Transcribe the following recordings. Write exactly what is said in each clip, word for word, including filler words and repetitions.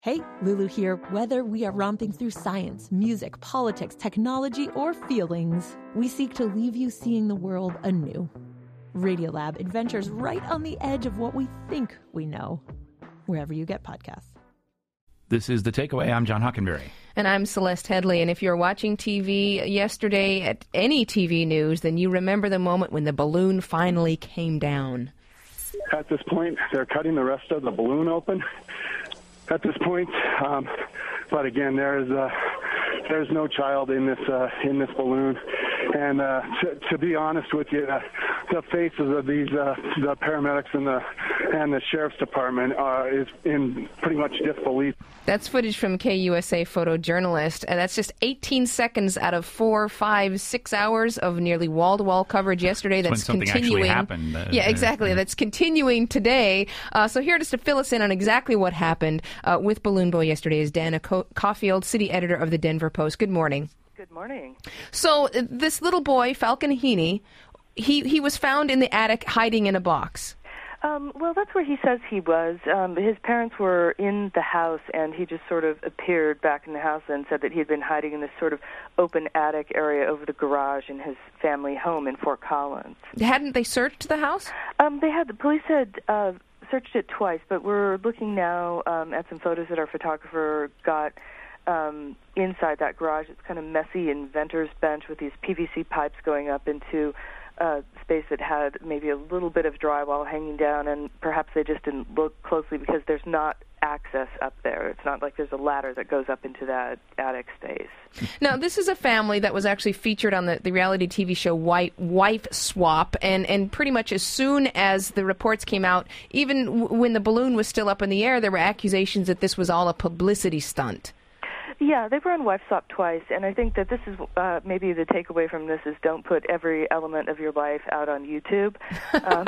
Hey, Lulu here. Whether we are romping through science, music, politics, technology, or feelings, we seek to leave you seeing the world anew. Radiolab adventures right on the edge of what we think we know, wherever you get podcasts. This is The Takeaway. I'm John Hockenberry. And I'm Celeste Headley. And if you're watching T V yesterday at any T V news, then you remember the moment when the balloon finally came down. At this point, they're cutting the rest of the balloon open. At this point, um, but again, there's uh, there's no child in this uh, in this balloon, and uh, to, to be honest with you, uh, the faces of these uh, the paramedics and the and the sheriff's department uh, is in pretty much disbelief. That's footage from K U S A photojournalist, and that's just eighteen seconds out of four, five, six hours of nearly wall-to-wall coverage yesterday. That's, that's when something continuing. actually happened. Uh, yeah, exactly. Uh, that's continuing today. Uh, so here just to fill us in on exactly what happened uh, with Balloon Boy yesterday is Dana Co- Caulfield, city editor of the Denver Post. Good morning. Good morning. So uh, this little boy, Falcon Heaney, he he was found in the attic hiding in a box. Um, well, that's where he says he was. Um, his parents were in the house, and he just sort of appeared back in the house and said that he had been hiding in this sort of open attic area over the garage in his family home in Fort Collins. Hadn't they searched the house? Um, they had. The police had uh, searched it twice, but we're looking now um, at some photos that our photographer got um, inside that garage. It's kind of messy, inventor's bench with these P V C pipes going up into Uh, space that had maybe a little bit of drywall hanging down, and perhaps they just didn't look closely because there's not access up there. It's not like there's a ladder that goes up into that attic space. Now, this is a family that was actually featured on the, the reality T V show Wife, Wife Swap, and, and pretty much as soon as the reports came out, even w- when the balloon was still up in the air, there were accusations that this was all a publicity stunt. Yeah, they were on Wife Swap twice, and I think that this is uh, maybe the takeaway from this is don't put every element of your life out on YouTube. Um,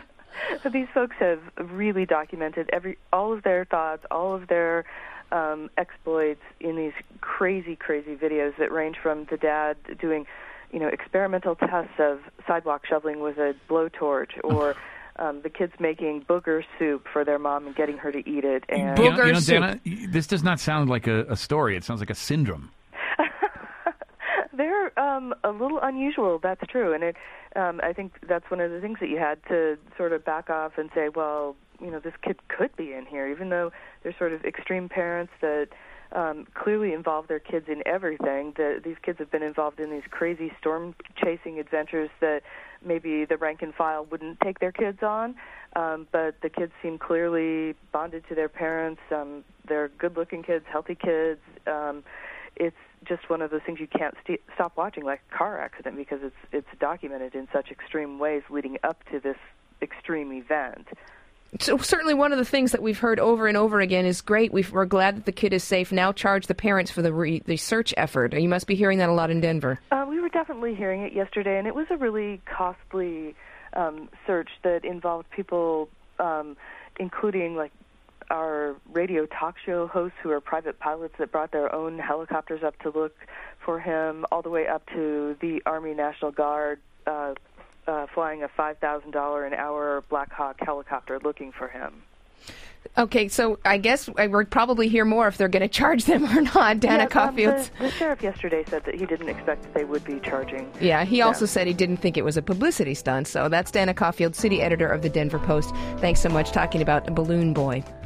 but these folks have really documented every all of their thoughts, all of their um, exploits in these crazy, crazy videos that range from the dad doing, you know, experimental tests of sidewalk shoveling with a blowtorch, or Um, the kids making booger soup for their mom and getting her to eat it. And you know, you know, Dana, this does not sound like a, a story. It sounds like a syndrome. They're um, a little unusual, that's true. And it, um, I think that's one of the things that you had to sort of back off and say, well, you know, this kid could be in here, even though they're sort of extreme parents that um, clearly involve their kids in everything. The, these kids have been involved in these crazy storm-chasing adventures that maybe the rank and file wouldn't take their kids on, um, but the kids seem clearly bonded to their parents. Um, they're good-looking kids, healthy kids. Um, it's just one of those things you can't st- stop watching, like a car accident, because it's it's documented in such extreme ways leading up to this extreme event. So certainly one of the things that we've heard over and over again is great. We've, we're glad that the kid is safe. Now charge the parents for the re, the search effort. You must be hearing that a lot in Denver. Uh, we were definitely hearing it yesterday, and it was a really costly um, search that involved people, um, including like our radio talk show hosts who are private pilots that brought their own helicopters up to look for him, all the way up to the Army National Guard uh Uh, flying a five thousand dollars an hour Black Hawk helicopter looking for him. Okay, so I guess we'll probably hear more if they're going to charge them or not. Dana yes, Caulfield. Um, the, the sheriff yesterday said that he didn't expect that they would be charging. Yeah, he them. also said he didn't think it was a publicity stunt. So that's Dana Caulfield, city editor of the Denver Post. Thanks so much talking about Balloon Boy.